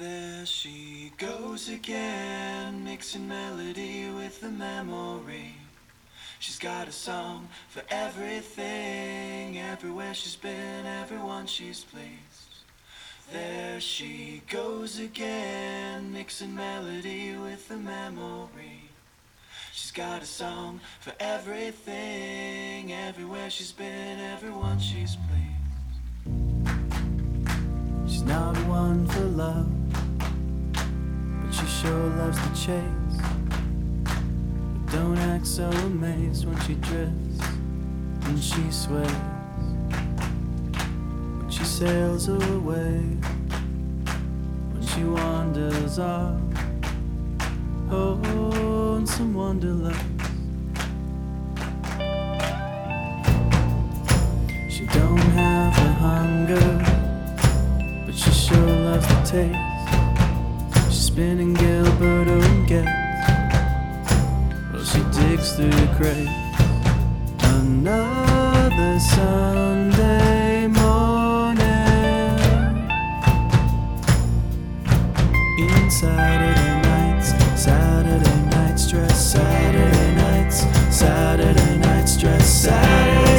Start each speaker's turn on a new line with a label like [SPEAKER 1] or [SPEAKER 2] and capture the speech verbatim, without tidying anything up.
[SPEAKER 1] There she goes again, mixing melody with the memory. She's got a song for everything, everywhere she's been, everyone she's pleased. There she goes again, mixing melody with the memory. She's got a song for everything, everywhere she's been, everyone she's pleased. She's not one for love, but she sure loves the chase. But don't act so amazed when she drifts and she sways, when she sails away, when she wanders off, oh, in some wonderland. She don't have the hunger, but she sure loves the taste. She's spinning Gilbert and Getz while she digs through the crates. Another Sunday morning in Saturday nights, Saturday night stress, Saturday nights, Saturday